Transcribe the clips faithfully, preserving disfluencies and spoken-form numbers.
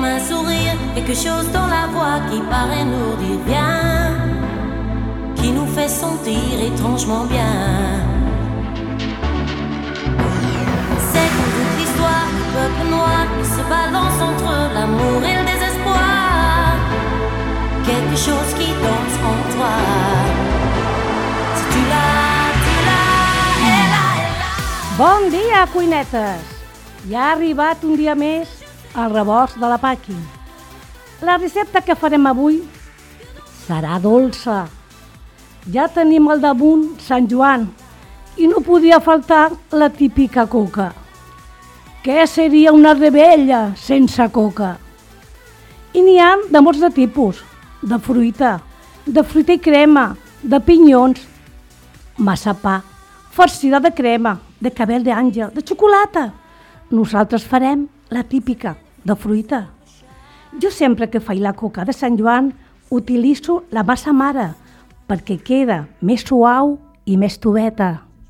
un sourire, quelque chose dans la voix qui paraît nous dire bien, qui nous fait sentir étrangement bien. C'est comme toute l'histoire du peuple noir qui se balance entre l'amour et le désespoir, quelque chose qui danse en toi. Si tu l'as, tu l'as, elle a, elle a. Bon dia, cuinetes! Ja ha arribat un dia més al rebost de la Paqui. La recepta que farem avui serà dolça. Ja tenim al damunt Sant Joan i no podia faltar la típica coca. Què seria una rebella sense coca? I n'hi ha de molts de tipus, de fruita, de fruita i crema, de pinyons, massapà, farcida de crema, de cabell d'àngel, de xocolata. Nosaltres farem la típica, de fruita. Jo sempre que faig la coca de Sant Joan utilitzo la massa mare perquè queda més suau i més tubeta.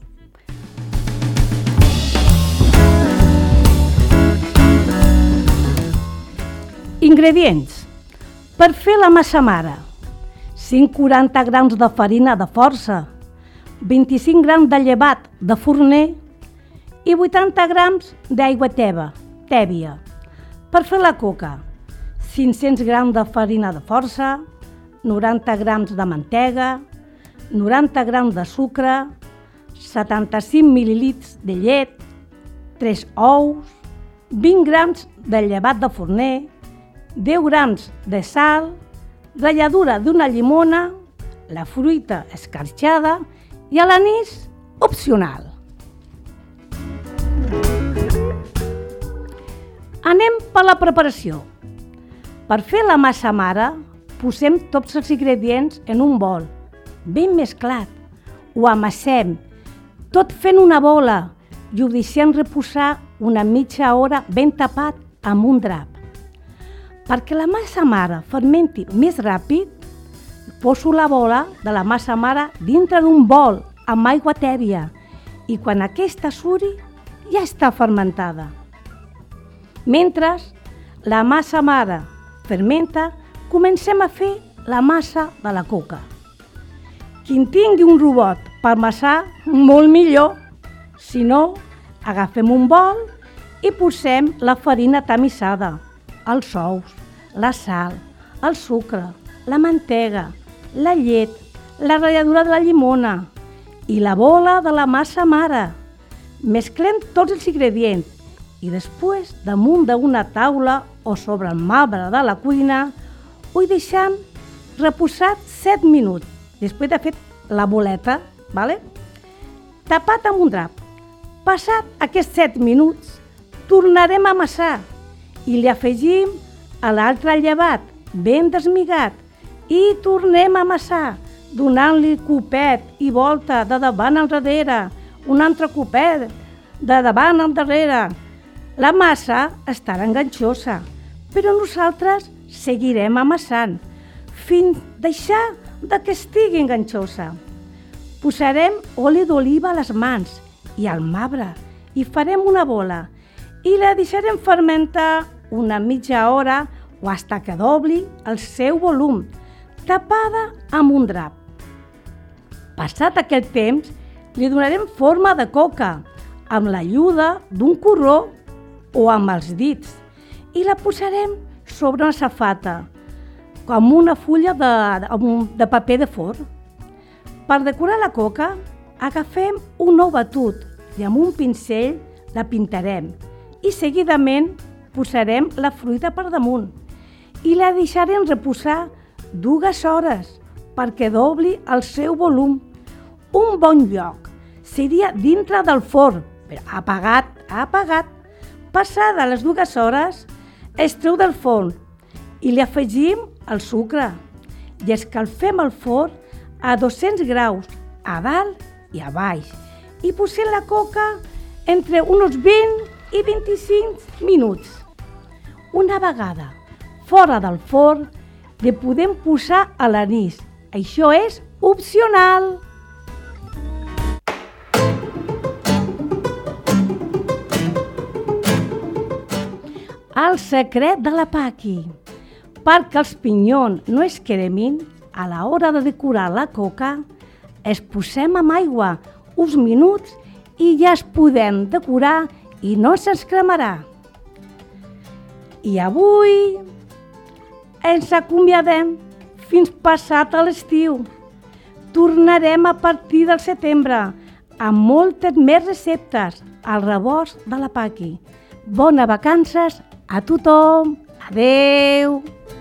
Ingredients. Per fer la massa mare: cent quaranta grams de farina de força, vint-i-cinc grams de llevat de forner i vuitanta grams d'aigua teba, tèbia. Per fer la coca: cinc-cents grams de farina de força, noranta grams de mantega, noranta grams de sucre, setanta-cinc mil·lilitres de llet, tres ous, vint grams de llevat de forner, deu grams de sal, ratlladura d'una llimona, la fruita escarxada i l'anís opcional. Anem per la preparació. Per fer la massa mare, posem tots els ingredients en un bol, ben mesclat. Ho amassem, tot fent una bola, i ho deixem reposar una mitja hora ben tapat amb un drap. Perquè la massa mare fermenti més ràpid, poso la bola de la massa mare dintre d'un bol amb aigua tèbia i quan aquesta suri ja està fermentada. Mentre la massa mare fermenta, comencem a fer la massa de la coca. Qui tingui un robot per amassar, molt millor. Si no, agafem un bol i posem la farina tamissada, els ous, la sal, el sucre, la mantega, la llet, la ratlladura de la llimona i la bola de la massa mare. Mesclem tots els ingredients i després, damunt d'una taula o sobre el marbre de la cuina, ho deixem reposat set minuts, després de fer la boleta, ¿vale? Tapat amb un drap. Passat aquests set minuts, tornarem a amassar i li afegim a l'altre llevat ben desmigat i tornem a amassar, donant-li copet i volta de davant enrere, un altre copet de davant enrere. La massa estarà enganxosa, però nosaltres seguirem amassant fins deixar de que estigui enganxosa. Posarem oli d'oliva a les mans i al marbre i farem una bola i la deixarem fermentar una mitja hora o fins que dobli el seu volum, tapada amb un drap. Passat aquest temps, li donarem forma de coca amb l'ajuda d'un corró o amb els dits i la posarem sobre una safata com una fulla de, de paper de forn. Per decorar la coca, agafem un ou batut i amb un pincell la pintarem i seguidament posarem la fruita per damunt i la deixarem reposar dues hores perquè dobli el seu volum. Un bon lloc seria dintre del forn, però apagat, apagat. Passada les dues hores, es treu del forn i li afegim el sucre i escalfem el forn a dos-cents graus, a dalt i a baix, i posem la coca entre uns vint i vint-i-cinc minuts. Una vegada fora del forn, li podem posar a l'anís. Això és opcional. El secret de la Paqui. Perquè els pinyons no es cremin, a l'hora de decorar la coca, es posem amb aigua uns minuts i ja es podem decorar i no se'ns cremarà. I avui ens acomiadem fins passat a l'estiu. Tornarem a partir del setembre amb moltes més receptes al rebost de la Paqui. Bones vacances a tothom. Adeu!